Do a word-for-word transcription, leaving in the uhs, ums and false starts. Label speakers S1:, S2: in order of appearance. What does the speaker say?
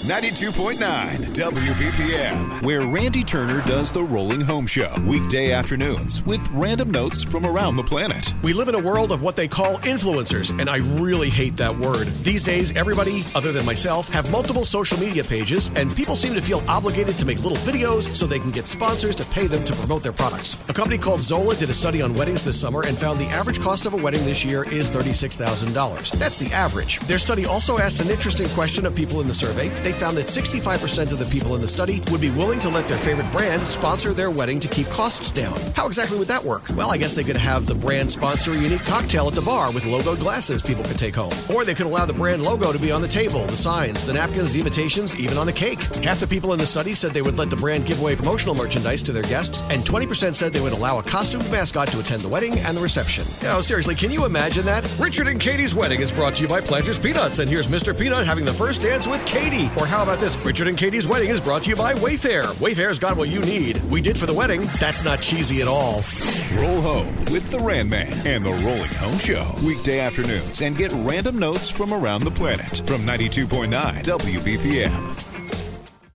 S1: ninety-two point nine W B P M, where Randy Turner does the Rolling Home Show. Weekday afternoons with random notes from around the planet.
S2: We live in a world of what they call influencers, and I really hate that word. These days, everybody, other than myself, have multiple social media pages, and people seem to feel obligated to make little videos so they can get sponsors to pay them to promote their products. A company called Zola did a study on weddings this summer and found the average cost of a wedding this year is thirty-six thousand dollars. That's the average. Their study also asked an interesting question of people in the survey. They found that sixty-five percent of the people in the study would be willing to let their favorite brand sponsor their wedding to keep costs down. How exactly would that work? Well, I guess they could have the brand sponsor a unique cocktail at the bar with logoed glasses people could take home. Or they could allow the brand logo to be on the table, the signs, the napkins, the invitations, even on the cake. Half the people in the study said they would let the brand give away promotional merchandise to their guests, and twenty percent said they would allow a costumed mascot to attend the wedding and the reception. Oh, seriously, can you imagine that? Richard and Katie's wedding is brought to you by Planters Peanuts, and here's Mister Peanut having the first dance with Katie. Or how about this? Richard and Katie's wedding is brought to you by Wayfair. Wayfair's got what you need. We did for the wedding. That's not cheesy at all.
S1: Roll home with the Ran Man and the Rolling Home Show. Weekday afternoons, and get random notes from around the planet from ninety-two point nine W B P M.